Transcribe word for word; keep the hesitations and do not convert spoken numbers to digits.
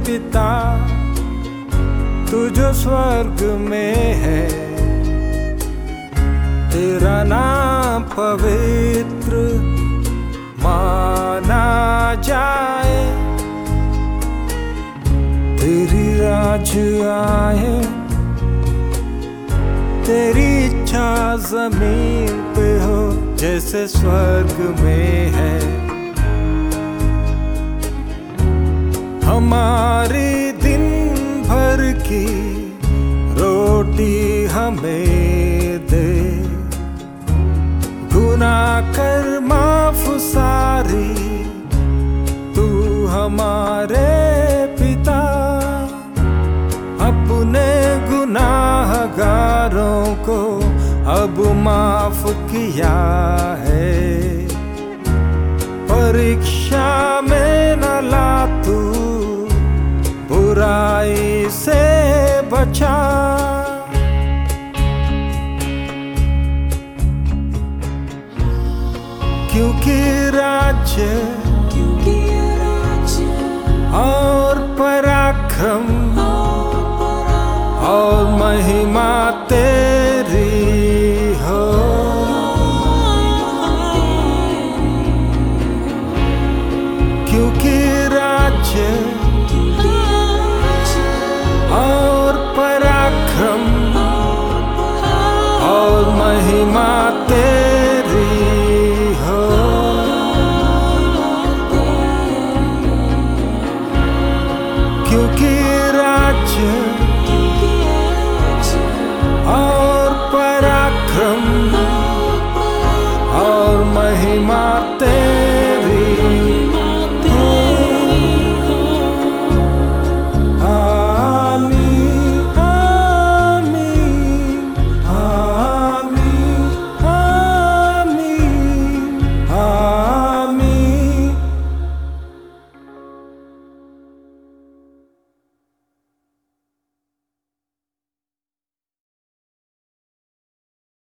पिता तू जो स्वर्ग में है, तेरा नाम पवित्र माना जाए। तेरी राज आए, तेरी इच्छा जमीन पे हो जैसे स्वर्ग में है। हमारी दिन भर की रोटी हमें दे, गुनाह कर माफ सारी तू हमारे पिता। अपने गुनाहगारों को अब माफ किया है, परीक्षा में न ला तू, बुराई से बचा। क्योंकि राज्य और पराक्रम और महिमा तेरी हो। क्योंकि राज्य और पराक्रम और महिमा तेरी हो। क्योंकि राज्य और पराक्रम और महिमा तेरी